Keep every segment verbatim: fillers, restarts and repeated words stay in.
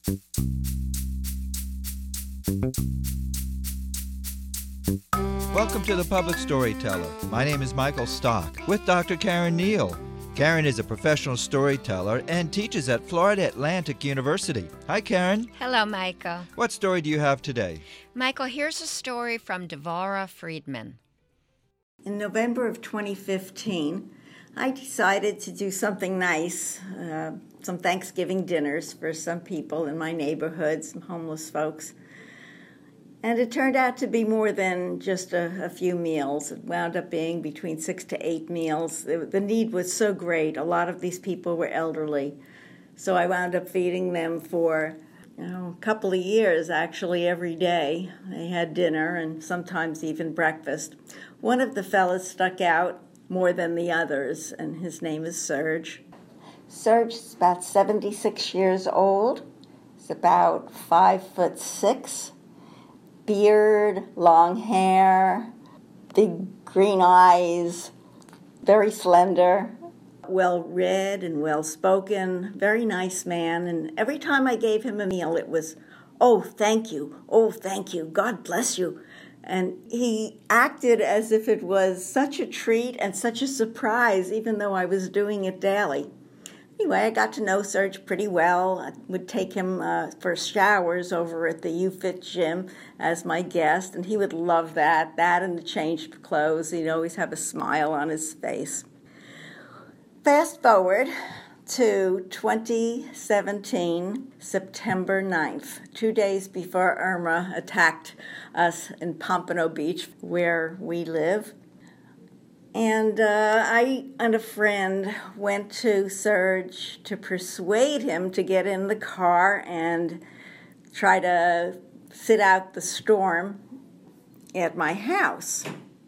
Welcome to the Public Storyteller. My name is Michael Stock with Doctor Karen Neal. Karen is a professional storyteller and teaches at Florida Atlantic University. Hi, Karen. Hello, Michael. What story do you have today? Michael, here's a story from Devora Friedman. In November of twenty fifteen, I decided to do something nice, uh, some Thanksgiving dinners for some people in my neighborhood, some homeless folks. And it turned out to be more than just a, a few meals. It wound up being between six to eight meals. The, the need was so great. A lot of these people were elderly. So I wound up feeding them for you know, a couple of years, actually, every day. They had dinner and sometimes even breakfast. One of the fellas stuck out more than the others, and his name is Serge. Serge is about seventy-six years old. He's about five foot six. Beard, long hair, big green eyes, very slender, well-read and well-spoken, very nice man. And every time I gave him a meal, it was, oh, thank you, oh, thank you, God bless you. And he acted as if it was such a treat and such a surprise, even though I was doing it daily. Anyway, I got to know Serge pretty well. I would take him uh, for showers over at the U Fit gym as my guest, and he would love that. That and the changed clothes. He'd always have a smile on his face. Fast forward to twenty seventeen, September ninth, two days before Irma attacked us in Pompano Beach, where we live. And uh, I and a friend went to Serge to persuade him to get in the car and try to sit out the storm at my house.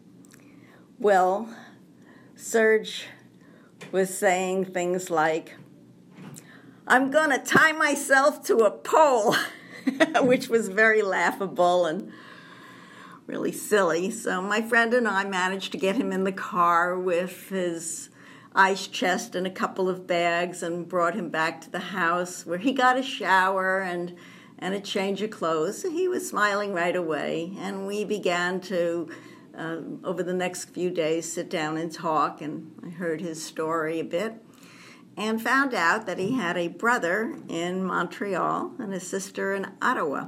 Well, Serge was saying things like, I'm going to tie myself to a pole, which was very laughable and really silly. So my friend and I managed to get him in the car with his ice chest and a couple of bags and brought him back to the house where he got a shower and, and a change of clothes. He was smiling right away, and we began to, uh, over the next few days, sit down and talk, and I heard his story a bit and found out that he had a brother in Montreal and a sister in Ottawa.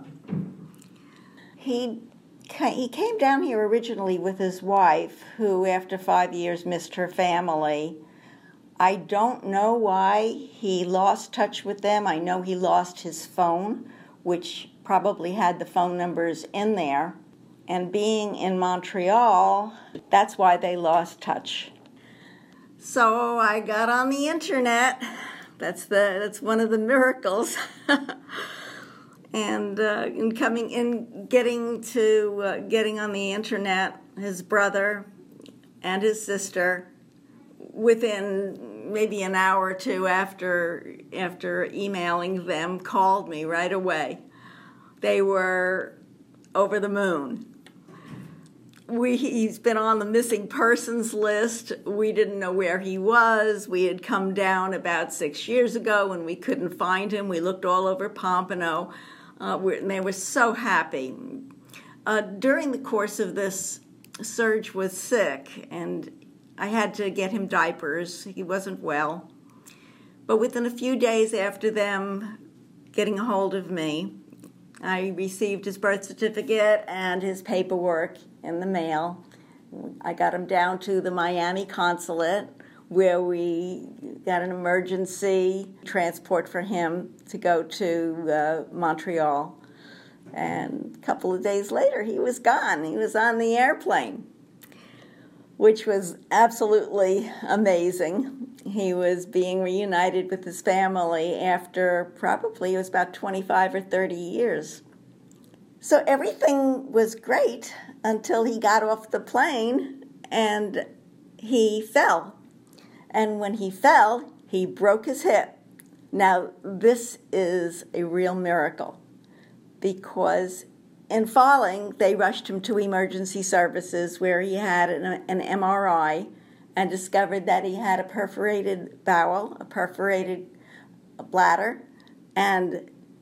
He He came down here originally with his wife, who after five years missed her family. I don't know why he lost touch with them. I know he lost his phone, which probably had the phone numbers in there. And being in Montreal, that's why they lost touch. So I got on the internet. That's the that's one of the miracles. And uh, in coming in, getting to uh, getting on the internet, his brother and his sister, within maybe an hour or two after after emailing them, called me right away. They were over the moon. We he's been on the missing persons list. We didn't know where he was. We had come down about six years ago when we couldn't find him. We looked all over Pompano. Uh, and they were so happy. Uh, during the course of this, Serge was sick, and I had to get him diapers. He wasn't well. But within a few days after them getting a hold of me, I received his birth certificate and his paperwork in the mail. I got him down to the Miami consulate, where we got an emergency transport for him to go to uh, Montreal. And a couple of days later, he was gone. He was on the airplane, which was absolutely amazing. He was being reunited with his family after probably it was about twenty-five or thirty years. So everything was great until he got off the plane and he fell. And when he fell, he broke his hip. Now, this is a real miracle because in falling, they rushed him to emergency services where he had an, an M R I and discovered that he had a perforated bowel, a perforated bladder, and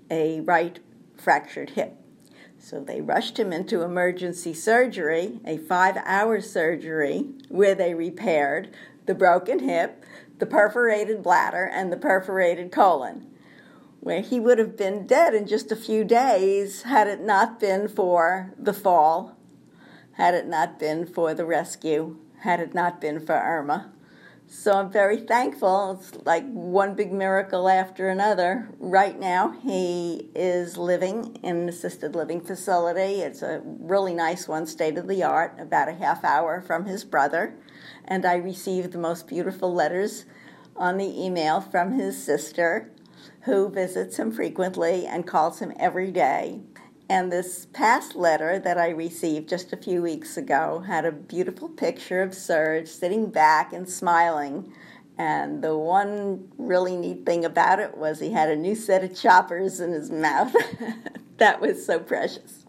a right fractured hip. So they rushed him into emergency surgery, a five-hour surgery, where they repaired the broken hip, the perforated bladder, and the perforated colon, where he would have been dead in just a few days had it not been for the fall, had it not been for the rescue, had it not been for Irma. So I'm very thankful. It's like one big miracle after another. Right now, he is living in an assisted living facility. It's a really nice one, state-of-the-art, about a half hour from his brother. And I received the most beautiful letters on the email from his sister, who visits him frequently and calls him every day. And this past letter that I received just a few weeks ago had a beautiful picture of Serge sitting back and smiling. And the one really neat thing about it was he had a new set of choppers in his mouth. That was so precious.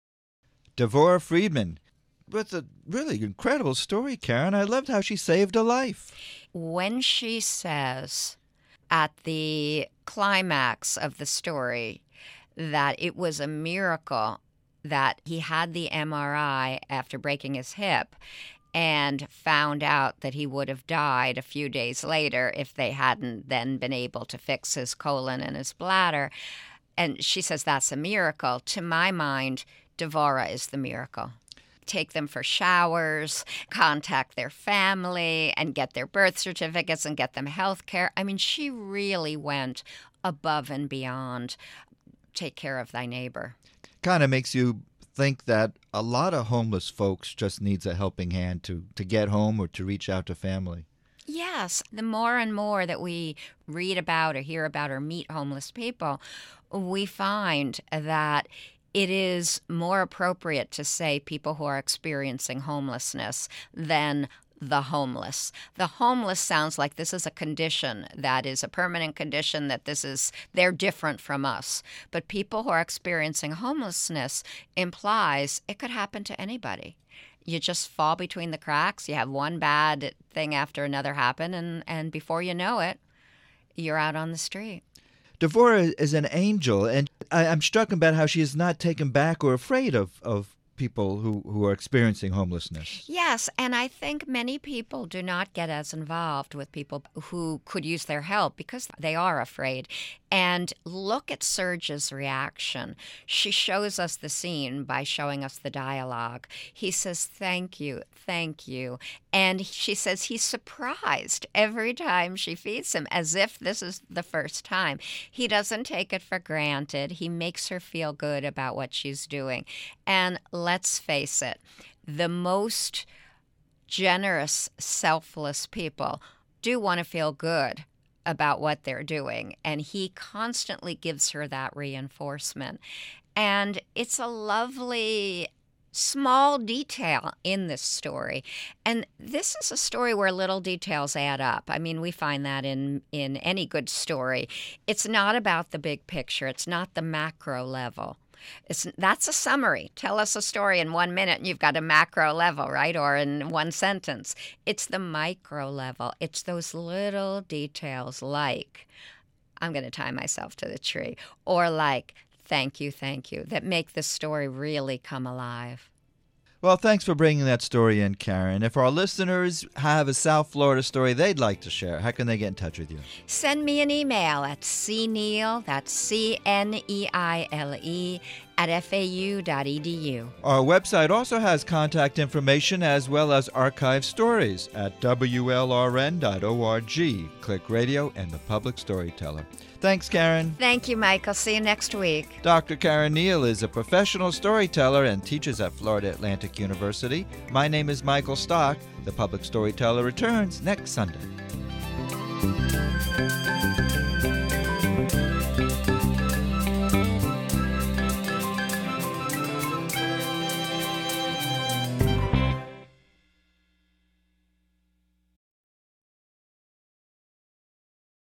Devora Friedman, with a really incredible story, Karen. I loved how she saved a life. When she says at the climax of the story that it was a miracle that he had the M R I after breaking his hip and found out that he would have died a few days later if they hadn't then been able to fix his colon and his bladder. And she says that's a miracle. To my mind, Devora is the miracle. Take them for showers, contact their family, and get their birth certificates and get them health care. I mean, she really went above and beyond. Take care of thy neighbor. Kind of makes you think that a lot of homeless folks just needs a helping hand to, to get home or to reach out to family. Yes. The more and more that we read about or hear about or meet homeless people, we find that it is more appropriate to say people who are experiencing homelessness than the homeless. The homeless sounds like this is a condition that is a permanent condition, that this is, they're different from us. But people who are experiencing homelessness implies it could happen to anybody. You just fall between the cracks. You have one bad thing after another happen, and, and before you know it, you're out on the street. Devora is an angel, and I, I'm struck about how she is not taken back or afraid of, of people who, who are experiencing homelessness. Yes, and I think many people do not get as involved with people who could use their help because they are afraid. And look at Serge's reaction. She shows us the scene by showing us the dialogue. He says, thank you, thank you. And she says he's surprised every time she feeds him, as if this is the first time. He doesn't take it for granted. He makes her feel good about what she's doing. And let's face it, the most generous, selfless people do want to feel good about what they're doing. And he constantly gives her that reinforcement. And it's a lovely small detail in this story. And this is a story where little details add up. I mean, we find that in, in any good story. It's not about the big picture. It's not the macro level. It's, that's a summary. Tell us a story in one minute and you've got a macro level, right? Or in one sentence. It's the micro level. It's those little details like, I'm going to tie myself to the tree, or like, thank you, thank you, that make the story really come alive. Well, thanks for bringing that story in, Karen. If our listeners have a South Florida story they'd like to share, how can they get in touch with you? Send me an email at cneile, that's C N E I L E, at F A U dot E D U. Our website also has contact information as well as archive stories at W L R N dot org. Click Radio and the Public Storyteller. Thanks, Karen. Thank you, Michael. See you next week. Doctor Karen Neal is a professional storyteller and teaches at Florida Atlantic University. My name is Michael Stock. The Public Storyteller returns next Sunday.